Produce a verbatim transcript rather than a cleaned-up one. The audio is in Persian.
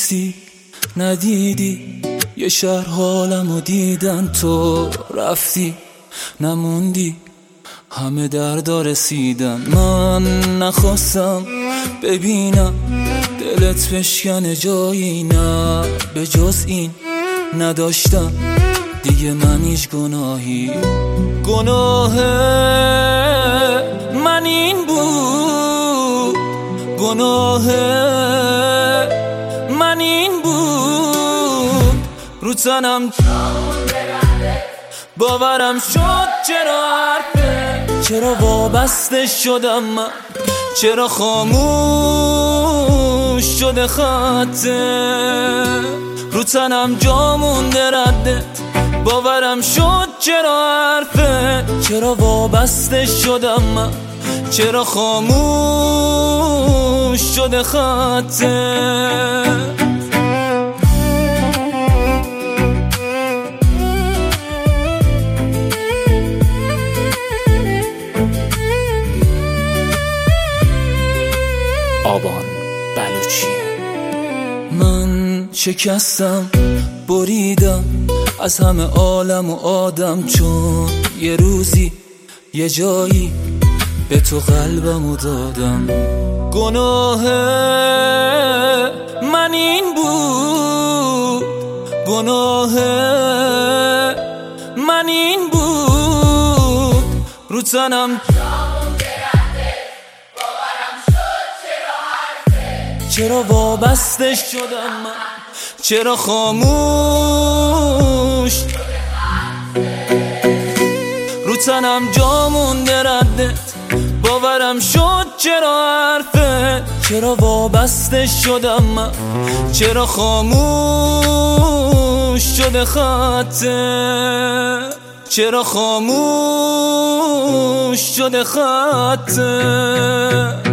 نیستی ندیدی یه شهر حالمو دیدن تو رفتی نموندی همه دردا رسیدن من نخواستم ببینم دلت بشکنه جایی نه به جز این نداشتم دیگه من هیچ گناهی گناه من این بود گناه من این بود رو تنم باورم شد چرا حرفه چرا وابسته شدم من چرا خاموش شده خطه رو تنم جا مونده ردت باورم شد چرا حرفه چرا وابسته شدم من چرا خاموش شده خطه آبان بلوچی من شکستم بریدم از همه عالم و آدم چون یه روزی یه جایی به تو قلبمو دادم گناه من این بود گناه من این بود رو تنم چرا وابسته شدم من چرا خاموش رو تنم جا مونده ردت باورم شد چرا حرفه چرا وابسته شدم من چرا خاموش شده خطه چرا خاموش شده خطه